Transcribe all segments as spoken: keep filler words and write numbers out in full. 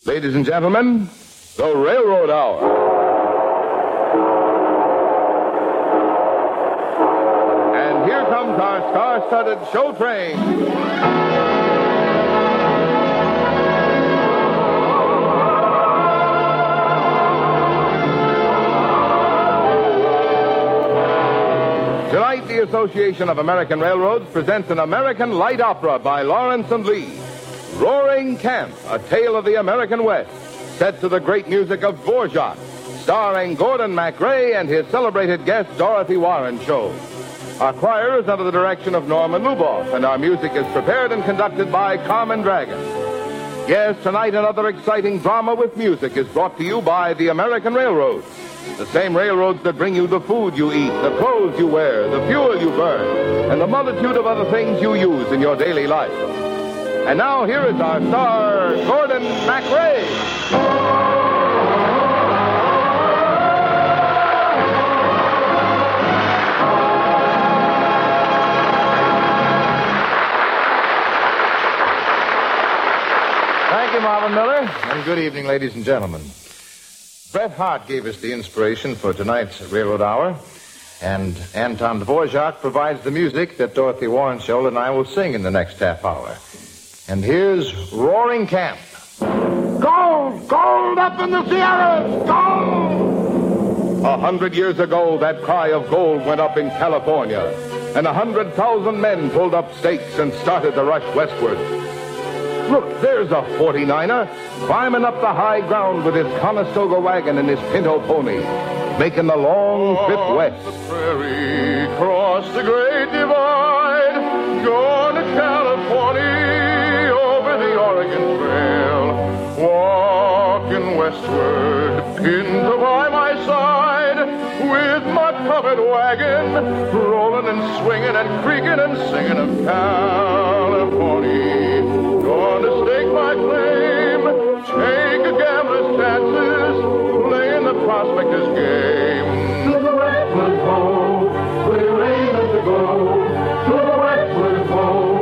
Ladies and gentlemen, the Railroad Hour. And here comes our star-studded show train. Tonight, the Association of American Railroads presents an American light opera by Lawrence and Lee. Roaring Camp, a tale of the American West, set to the great music of Dvorak, starring Gordon MacRae and his celebrated guest Dorothy Warren Show. Our choir is under the direction of Norman Luboff, and our music is prepared and conducted by Carmen Dragon. Yes, tonight another exciting drama with music is brought to you by the American Railroads. The same railroads that bring you the food you eat, the clothes you wear, the fuel you burn, and the multitude of other things you use in your daily life. And now, here is our star, Gordon MacRae. Thank you, Marvin Miller, and good evening, ladies and gentlemen. Bret Hart gave us the inspiration for tonight's Railroad Hour, and Anton Dvorak provides the music that Dorothy Warrenschuld and I will sing in the next half hour. And here's Roaring Camp. Gold! Gold up in the Sierras! Gold! A hundred years ago, that cry of gold went up in California, and a hundred thousand men pulled up stakes and started the rush westward. Look, there's a forty-niner climbing up the high ground with his Conestoga wagon and his Pinto pony, making the long trip west. The prairie, cross the great divide, going to California. Oregon Trail, walking westward, Pinto by my side, with my covered wagon, rolling and swinging and creaking and singing of California. Gonna stake my claim, take a gambler's chances, playing the prospector's game. To the westward go, where the rain is to go, to the westward go.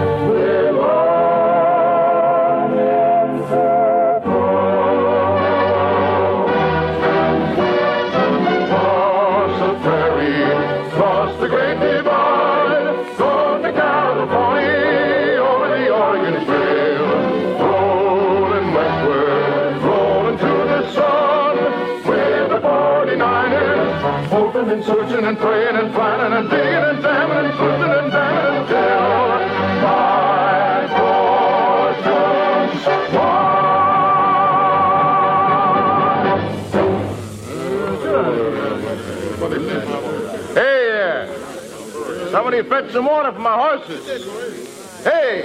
And searching and praying and planning and digging and damming and twisting and damming until my fortune's won. Hey there! Somebody fetch some water for my horses. Hey!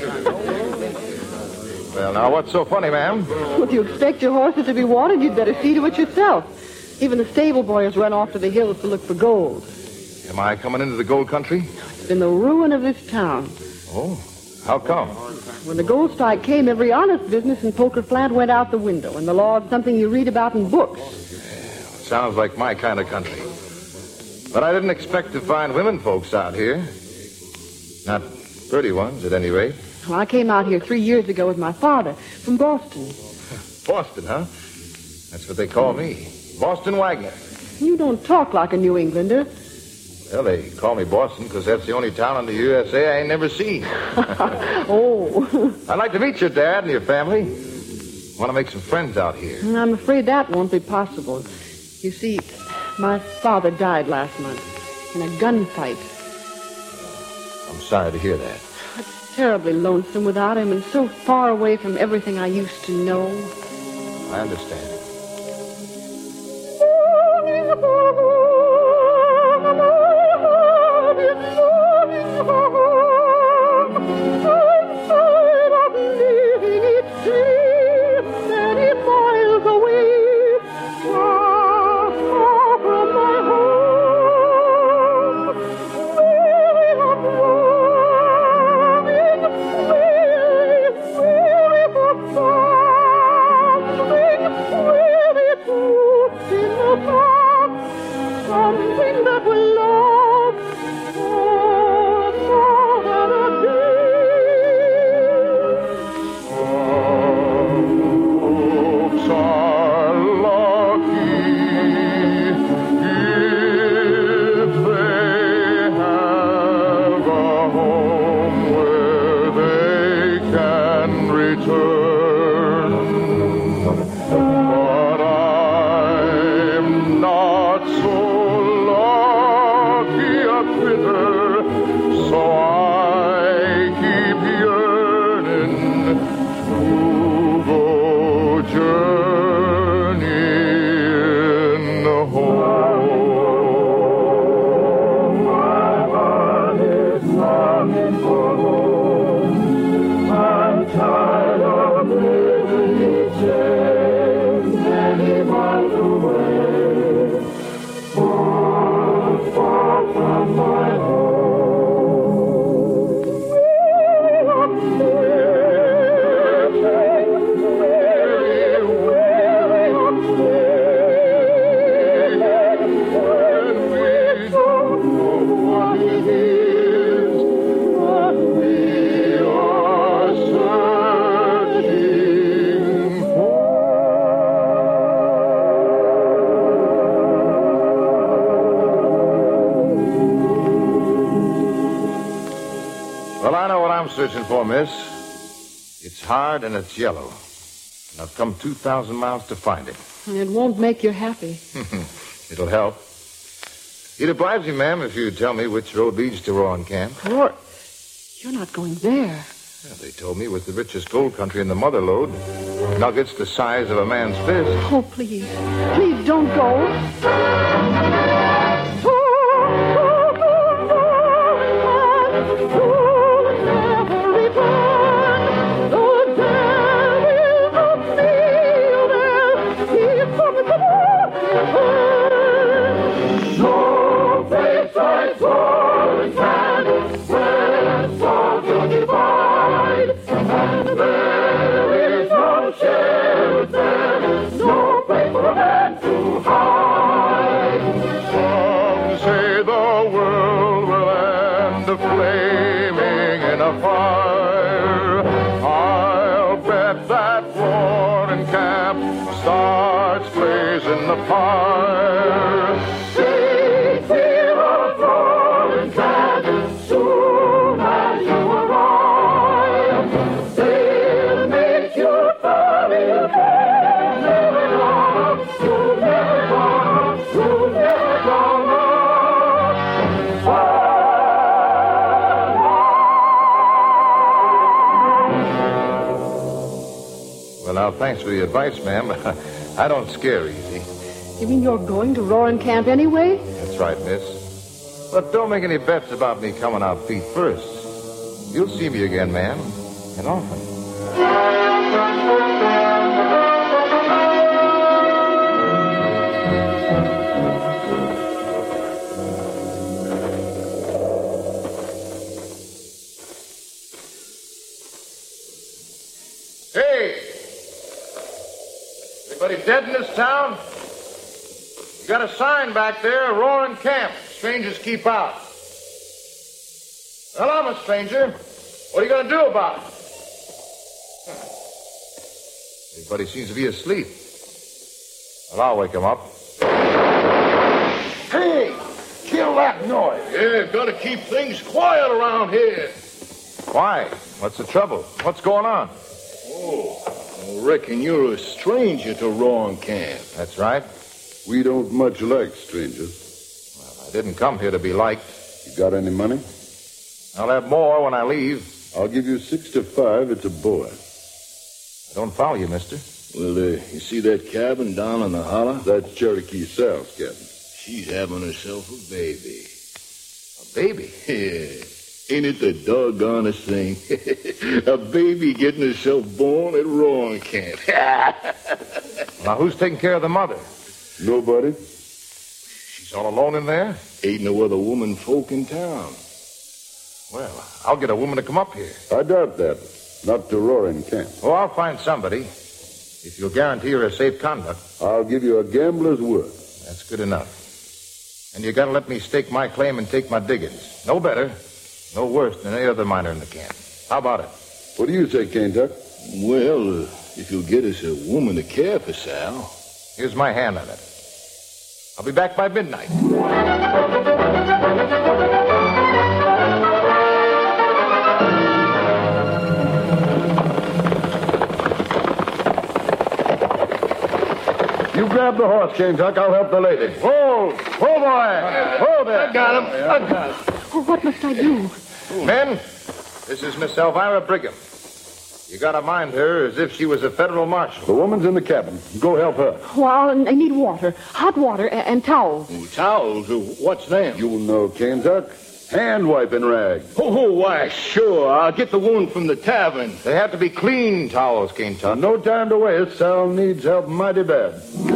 Well, now, what's so funny, ma'am? Well, if you expect your horses to be watered, you'd better see to it yourself. Even the stable boy has run off to the hills to look for gold. Am I coming into the gold country? It's been the ruin of this town. Oh, how come? When the gold strike came, every honest business in Poker Flat went out the window, and the law is something you read about in books. Yeah, sounds like my kind of country. But I didn't expect to find women folks out here. Not pretty ones, at any rate. Well, I came out here three years ago with my father from Boston. Boston, huh? That's what they call me. Boston Wagner. You don't talk like a New Englander. Well, they call me Boston because that's the only town in the U S A I ain't never seen. Oh. I'd like to meet your dad and your family. Want to make some friends out here. I'm afraid that won't be possible. You see, my father died last month in a gunfight. I'm sorry to hear that. It's terribly lonesome without him and so far away from everything I used to know. I understand. before, miss. It's hard and it's yellow. And I've come two thousand miles to find it. It won't make you happy. It'll help. You'd oblige me, ma'am, if you'd tell me which road leads to Rowan Camp. Roar, you're not going there. Well, they told me it was the richest gold country in the mother lode. Nuggets the size of a man's fist. Oh, please. Please don't go. Thanks for the advice, ma'am, but I don't scare easy. You mean you're going to Rowan Camp anyway? That's right, miss. But don't make any bets about me coming out feet first. You'll see me again, ma'am, and often. Dead in this town? You got a sign back there, Roaring Camp. Strangers keep out. Well, I'm a stranger. What are you going to do about it? Huh. Everybody seems to be asleep. Well, I'll wake them up. Hey! Kill that noise. Yeah, got to keep things quiet around here. Why? What's the trouble? What's going on? Oh... I reckon you're a stranger to Rowan Camp. That's right. We don't much like strangers. Well, I didn't come here to be liked. You got any money? I'll have more when I leave. I'll give you six to five. It's a boy. I don't follow you, mister. Well, uh, you see that cabin down in the hollow? That's Cherokee Sal's cabin. She's having herself a baby. A baby? Yeah. Ain't it the doggonest thing? A baby getting herself born at Rowan Camp. Now, who's taking care of the mother? Nobody. She's all alone in there? Ain't no other woman folk in town. Well, I'll get a woman to come up here. I doubt that. Not to Roaring Camp. Oh, I'll find somebody. If you'll guarantee her a safe conduct. I'll give you a gambler's word. That's good enough. And you gotta let me stake my claim and take my diggings. No better. No worse than any other miner in the camp. How about it? What do you say, Kaintuck? Well, uh, if you'll get us a woman to care for Sal. Here's my hand on it. I'll be back by midnight. You grab the horse, Kaintuck. I'll help the lady. Whoa! Whoa, boy! Whoa there! I got him. I got him. Oh, what must I do? Men, this is Miss Elvira Brigham. You gotta mind her as if she was a federal marshal. The woman's in the cabin. Go help her. Well, I need water. Hot water and, and towels. Oh, towels? What's them? You'll know, Kaintuck. Hand wiping rag. Oh, why, sure. I'll get the woman from the tavern. They have to be clean towels, Kaintuck. No time to waste. Sal needs help mighty bad.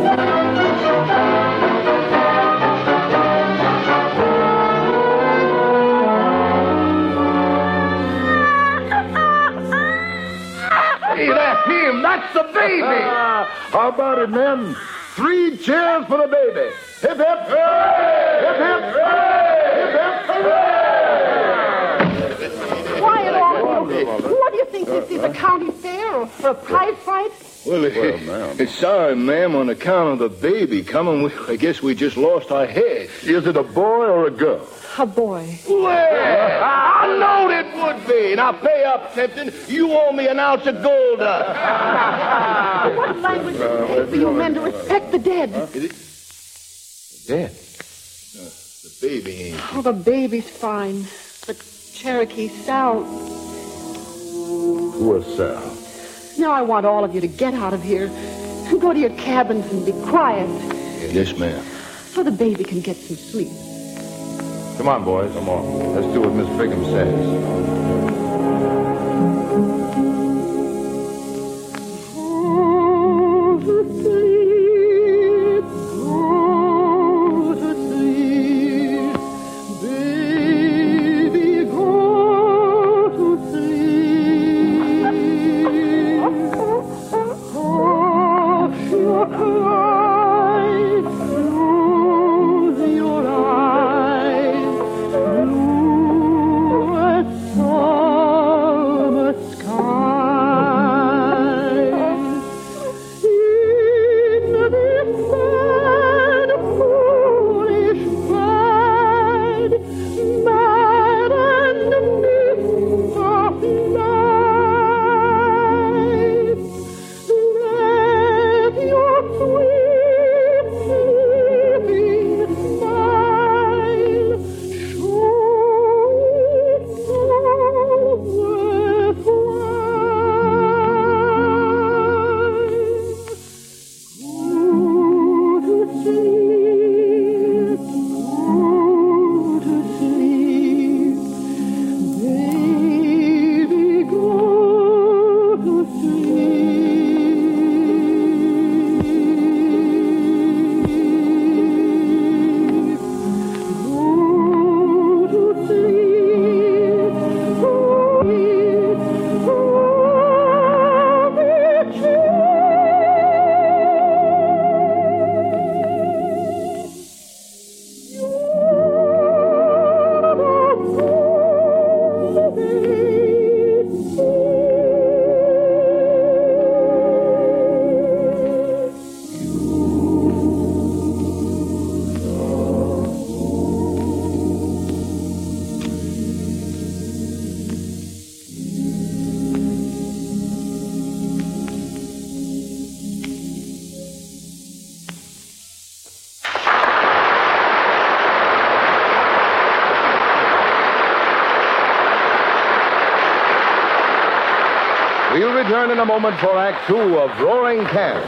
Hey, that's him. That's the baby. How about it, men? Three cheers for the baby. Hip, hip. Hooray! Hip, hip. Hooray! Hip, hip. Hooray! Quiet, all of you. What do you think think this is a county fair or, or a prize fight? Well, Well, ma'am. sorry, ma'am, on account of the baby coming, we, I guess we just lost our head. Is it a boy or a girl? A boy. Well, I knowed it would be. Now pay up, Tipton. You owe me an ounce of gold dust. What language does it take for you men to respect the dead? Dead. The baby ain't. Oh, the baby's fine. But Cherokee Sal... Poor Sal. Now I want all of you to get out of here and go to your cabins and be quiet Yes, ma'am. so the baby can get some sleep. Come on, boys. Come on. Let's do what Miss Brigham says. Go to sleep, go to sleep, baby, go to sleep. Hush your cries, close your eyes, blue as summer skies. In this sad, foolish bed, mad and mist of life, let your sweet sleeping smile show its worthwhile. Go to sleep, go to sleep, baby, go to sleep. Go to sleep, We'll return in a moment for Act Two of Roaring Camp.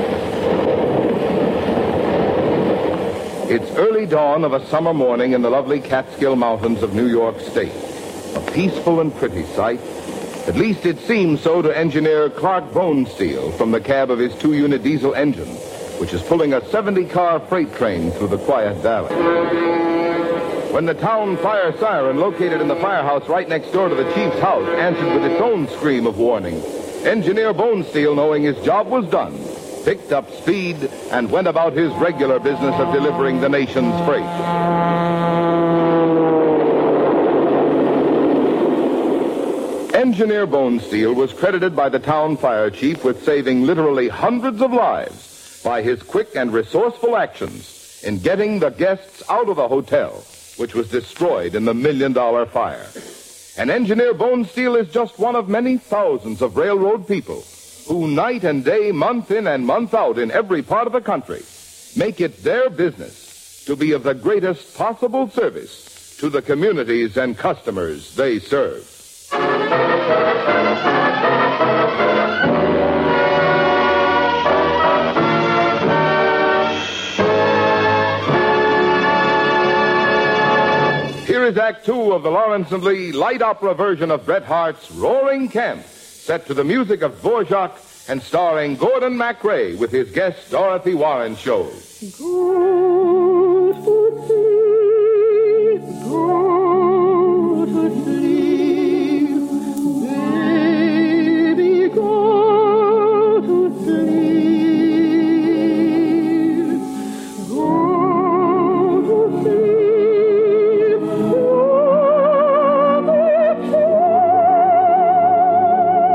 It's early dawn of a summer morning in the lovely Catskill Mountains of New York State. A peaceful and pretty sight. At least it seems so to engineer Clark Bonesteel from the cab of his two-unit diesel engine, which is pulling a seventy-car freight train through the quiet valley. When the town fire siren located in the firehouse right next door to the chief's house answered with its own scream of warning, Engineer Bonesteel, knowing his job was done, picked up speed and went about his regular business of delivering the nation's freight. Engineer Bonesteel was credited by the town fire chief with saving literally hundreds of lives by his quick and resourceful actions in getting the guests out of the hotel, which was destroyed in the million-dollar fire. And Engineer Bonesteel is just one of many thousands of railroad people who night and day, month in and month out in every part of the country, make it their business to be of the greatest possible service to the communities and customers they serve. Here is Act Two of the Lawrence and Lee light opera version of Bret Hart's Roaring Camp, set to the music of Dvorak and starring Gordon MacRae with his guest Dorothy Warren Show. Go to sleep, go to sleep, baby, go to sleep, go to sleep, go to sleep.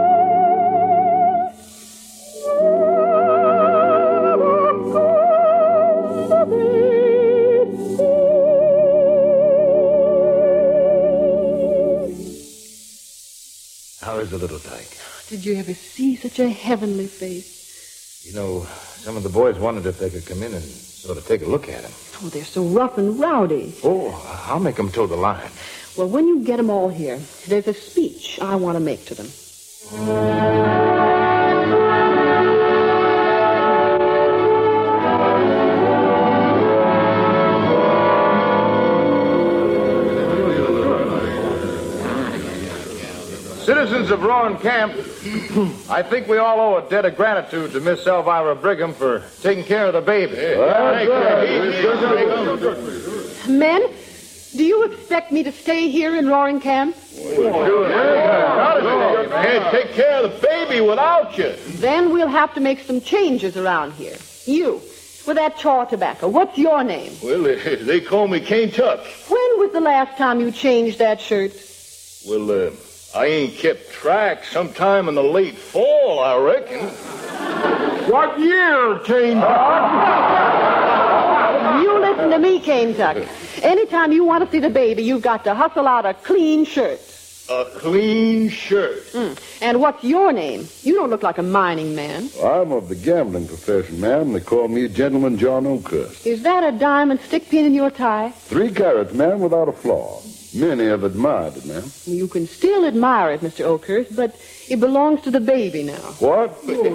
Did you ever see such a heavenly face? You know, some of the boys wondered if they could come in and sort of take a look at him. Oh, they're so rough and rowdy. Oh, I'll make them toe the line. Well, when you get them all here, there's a speech I want to make to them. Citizens of Roaring Camp, I think we all owe a debt of gratitude to Miss Elvira Brigham for taking care of the baby. Men, do you expect me to stay here in Roaring Camp? Can't take care of the baby without you. Then we'll have to make some changes around here. You, with that chaw tobacco, what's your name? Well, they, they call me Cane Tuck. When was the last time you changed that shirt? Well, uh, I ain't kept track. Sometime in the late fall, I reckon. What year, Cane Tuck? You listen to me, Cane Tuck. Anytime you want to see the baby, you've got to hustle out a clean shirt. A clean shirt. Mm. And what's your name? You don't look like a mining man. I'm of the gambling profession, ma'am. They call me Gentleman John Oakhurst. Is that a diamond stick pin in your tie? Three carats, ma'am, without a flaw. Many have admired it, ma'am. You can still admire it, Mister Oakhurst, but it belongs to the baby now. What?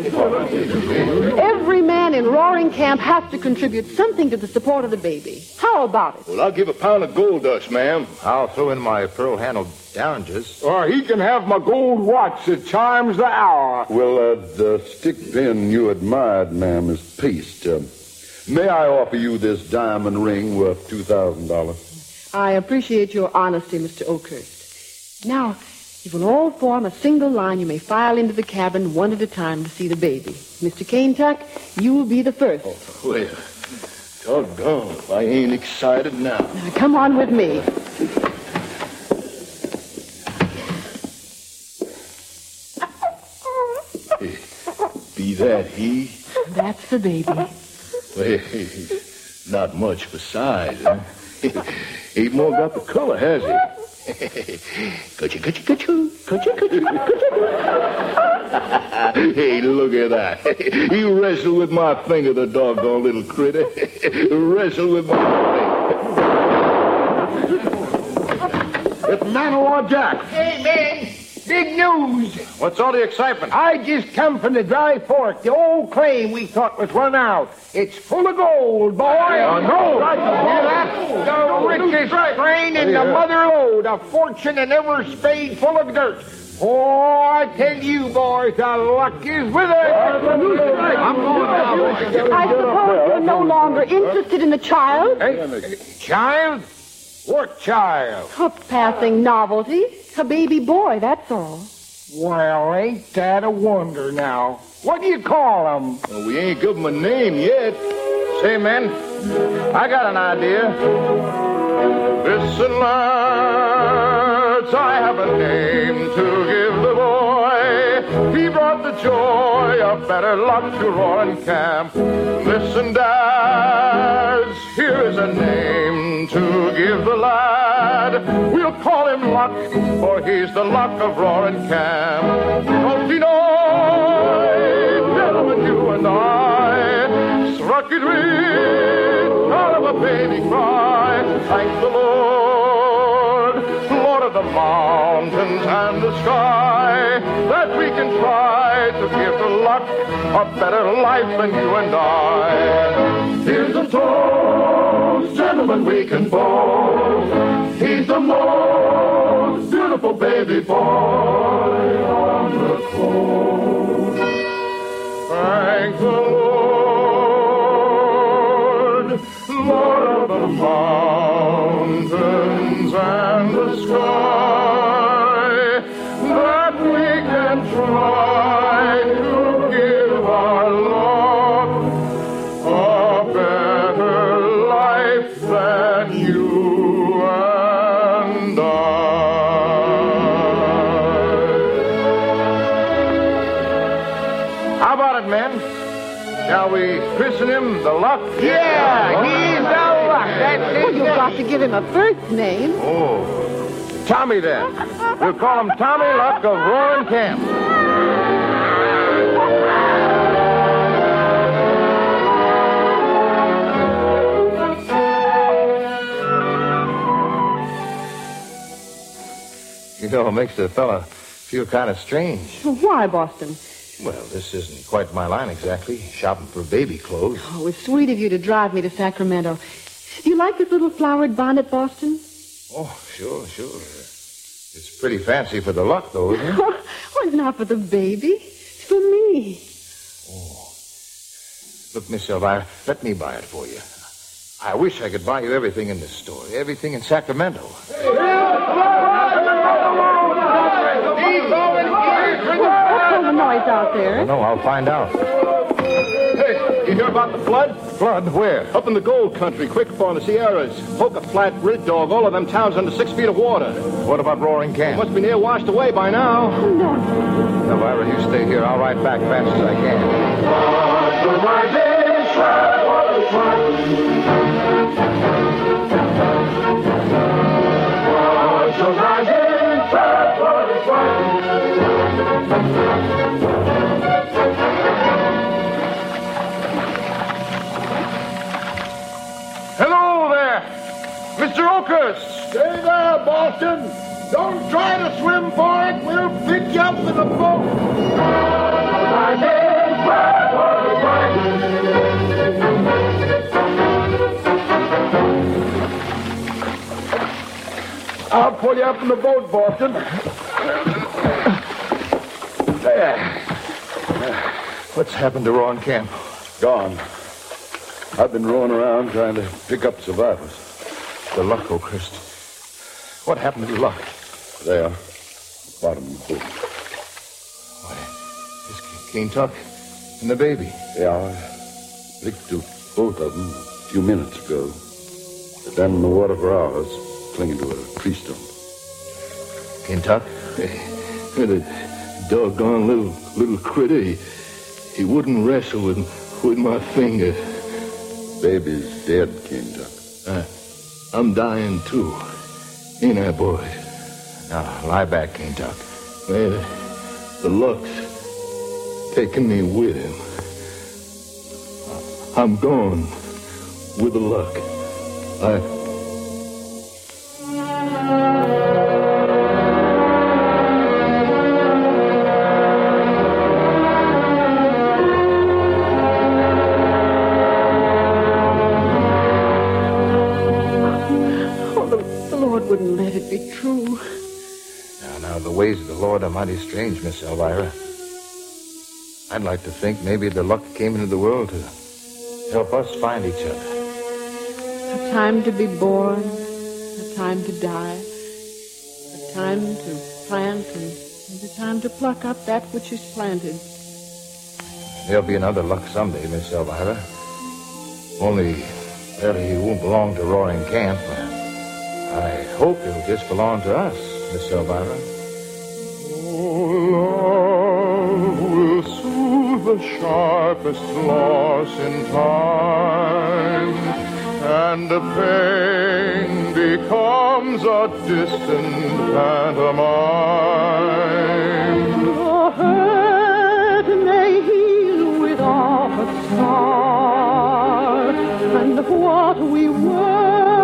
Every man in Roaring Camp has to contribute something to the support of the baby. How about it? Well, I'll give a pound of gold dust, ma'am. I'll throw in my pearl-handled derringers. Or he can have my gold watch that chimes the hour. Well, uh, the stick pin you admired, ma'am, is pieced. Uh, may I offer you this diamond ring worth two thousand dollars? I appreciate your honesty, Mister Oakhurst. Now, you will all form a single line. You may file into the cabin one at a time to see the baby. Mister Cane Tuck, you will be the first. Oh, well, doggone if I ain't excited now. Now, come on with me. Be that he? That's the baby. Well, not much besides, huh? Ain't more got the color, has he? Coochie, coochie, coochie, coochie, coochie, coochie. Hey, look at that. He wrestled with my finger, the doggone little critter. Wrestled with my finger. It's Manawa Jack. Hey, man, big news. What's all the excitement? I just come from the Dry Fork, the old claim we thought was run out. It's full of gold, boy. Uh, gold. Right, hear that? The richest grain in the mother lode, a fortune that never spade full of dirt. Oh, I tell you, boys, the luck is with us. I'm going now, boys. I suppose you're no longer interested in the child? Hey, child? What child? A passing novelty. A baby boy, that's all. Well, ain't that a wonder now? What do you call him? Well, we ain't give him a name yet. Say, men, I got an idea. Listen, lads, I have a name to give the boy. He brought the joy of better luck to Roaring Camp. Listen, dads, here is a name to give the lad. We'll call him Luck, for he's the luck of Roaring Camp. Don't you know, gentlemen, you and I struck it rich out of a baby cry. Thank the Lord, Lord of the mountains and the sky, that we can try to give the luck a better life than you and I. Here's a toast, gentlemen, we can boast. He's the most beautiful baby boy on the coast. Thank the Lord, Lord of the mountains and the sky, that we can try to give our Lord a better life than you and I. How about it, men? Shall we christen him the Luck? Yeah, he's the luck. That's Well, it. you've got to give him a first name. Oh, Tommy then. We'll call him Tommy Luck of Roaring Camp. know, it makes the fella feel kind of strange. Why, Boston? Well, this isn't quite my line exactly, shopping for baby clothes. Oh, it's sweet of you to drive me to Sacramento. Do you like this little flowered bonnet, Boston? Oh, sure, sure. It's pretty fancy for the luck, though, isn't it? Oh, it's not for the baby. It's for me. Oh. Look, Miss Elvira, let me buy it for you. I wish I could buy you everything in this store, everything in Sacramento. What's all the noise out there? I know, I'll find out. Hey, you hear about the flood? Flood? Where? Up in the gold country, Quickfall in the Sierras. Poker Flat, Red Dog, all of them towns under six feet of water. What about Roaring Camp? Must be near washed away by now. No. Elvira, you stay here. I'll ride back fast as I can. Hello there, Mister Oakhurst. Stay there, Boston. Don't try to swim for it. We'll pick you up in a boat. I'll pull you up in the boat, Boston. There. What's happened to Roaring Camp? Gone. I've been rowing around trying to pick up survivors. The luck, Oakhurst. What happened to the luck? There. Bottom of the boat. Why, it's Kentuck and the baby. Yeah, I licked to both of them a few minutes ago. But then in the water for hours, clinging to a tree stump. Kentuck? That doggone little little critter, he, he wouldn't wrestle with, with my finger. Baby's dead, Kentuck. I, I'm dying too. Ain't I, boys? Now, lie back, Kentuck. Well, the luck's taking me with him. I'm gone with the luck. I... Wouldn't let it be true. Now, now, the ways of the Lord are mighty strange, Miss Elvira. I'd like to think maybe the luck came into the world to help us find each other. A time to be born, a time to die, a time to plant, and, and a time to pluck up that which is planted. There'll be another luck someday, Miss Elvira. Only, well, he won't belong to Roaring Camp. I hope it'll just belong to us, Miss Elvira. Oh, love will soothe the sharpest loss in time, and the pain becomes a distant pantomime. Your hurt may heal with off a scar, and what we were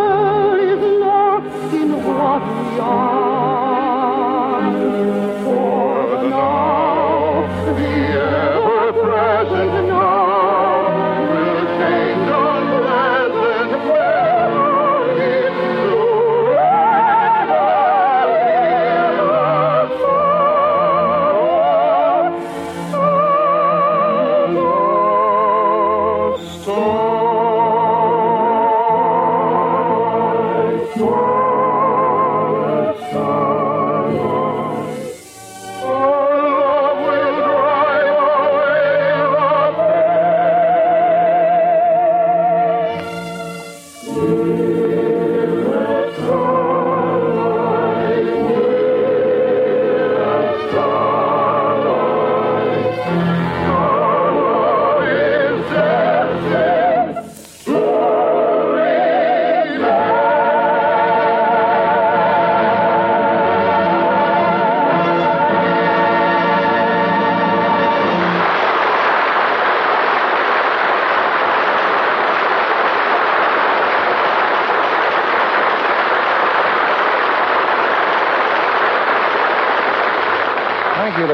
in what we are. For the now, the ever-present now will change unpleasant memories to ever live a song.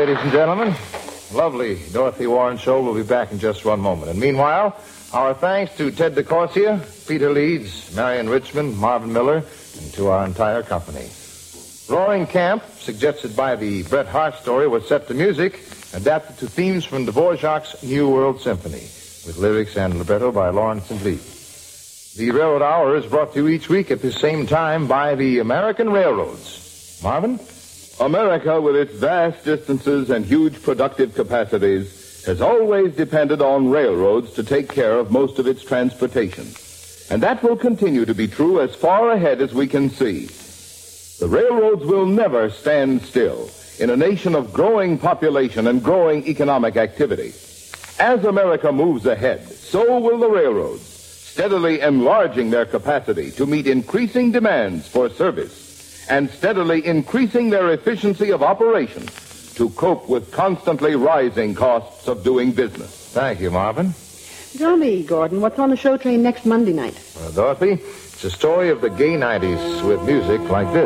ladies and gentlemen. Lovely Dorothy Warren Show will be back in just one moment. And meanwhile, our thanks to Ted DeCorsia, Peter Leeds, Marion Richmond, Marvin Miller, and to our entire company. Roaring Camp, suggested by the Bret Hart story, was set to music, adapted to themes from Dvorak's New World Symphony, with lyrics and libretto by Lawrence and Lee. The Railroad Hour is brought to you each week at the same time by the American Railroads. Marvin? America, with its vast distances and huge productive capacities, has always depended on railroads to take care of most of its transportation. And that will continue to be true as far ahead as we can see. The railroads will never stand still in a nation of growing population and growing economic activity. As America moves ahead, so will the railroads, steadily enlarging their capacity to meet increasing demands for service and steadily increasing their efficiency of operation to cope with constantly rising costs of doing business. Thank you, Marvin. Tell me, Gordon, what's on the show train next Monday night? Well, Dorothy, it's a story of the gay nineties with music like this.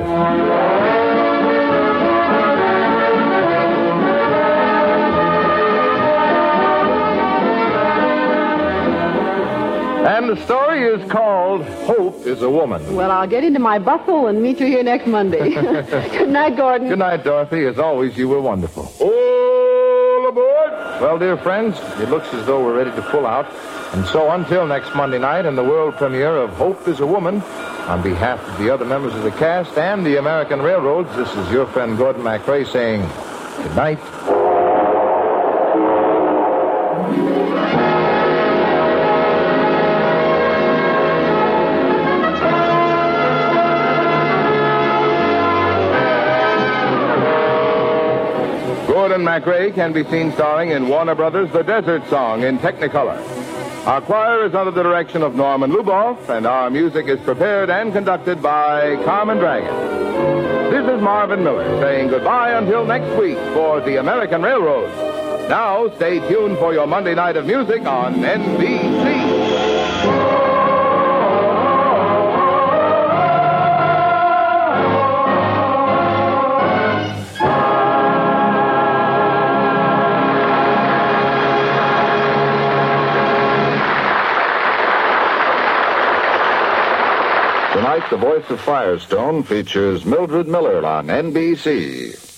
And the story is called Hope is a Woman. Well, I'll get into my bustle and meet you here next Monday. Good night, Gordon. Good night, Dorothy. As always, you were wonderful. All aboard! Well, dear friends, it looks as though we're ready to pull out. And so until next Monday night and the world premiere of Hope is a Woman, on behalf of the other members of the cast and the American Railroads, this is your friend Gordon MacRae saying good night. Gordon MacRae can be seen starring in Warner Brothers' The Desert Song in Technicolor. Our choir is under the direction of Norman Luboff, and our music is prepared and conducted by Carmen Dragon. This is Marvin Miller saying goodbye until next week for the American Railroad. Now, stay tuned for your Monday night of music on N B C. Tonight, The Voice of Firestone features Mildred Miller on N B C.